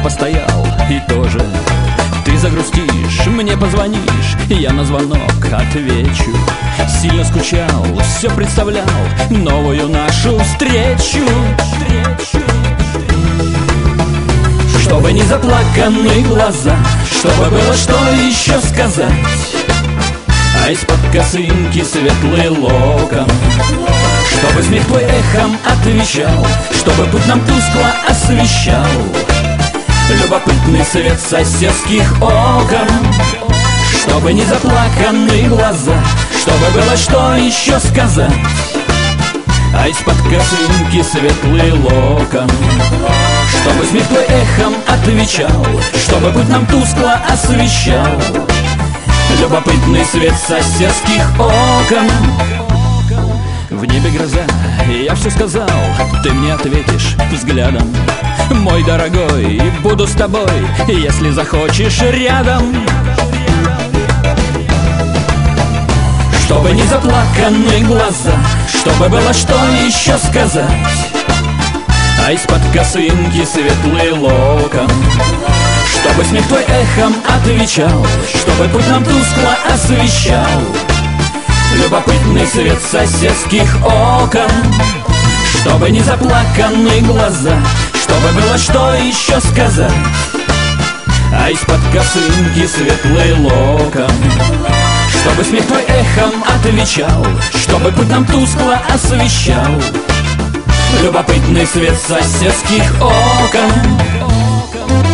постоял и тоже ты загрустишь, мне позвонишь, я на звонок отвечу. Сильно скучал, все представлял новую нашу встречу. Чтобы не заплаканы глаза, чтобы было что еще сказать, а из-под косынки светлый локон, чтобы смех твой эхом отвечал, чтобы путь нам тускло освещал любопытный свет соседских окон. Чтобы не заплаканы глаза, чтобы было что еще сказать, а из-под косынки светлый локон, чтобы смех твой эхом отвечал, чтобы путь нам тускло освещал любопытный свет соседских окон. В небе гроза, и я все сказал, ты мне ответишь взглядом: мой дорогой, буду с тобой, если захочешь рядом. Чтобы не заплаканы глаза, чтобы было что еще сказать, а из-под косынки светлый локон, чтобы смех твой эхом отвечал, чтобы путь нам тускло освещал любопытный свет соседских окон. Чтобы не заплаканы глаза, чтобы было что еще сказать, а из-под косынки светлый локон, чтобы смех твой эхом отвечал, чтобы путь нам тускло освещал любопытный свет соседских окон.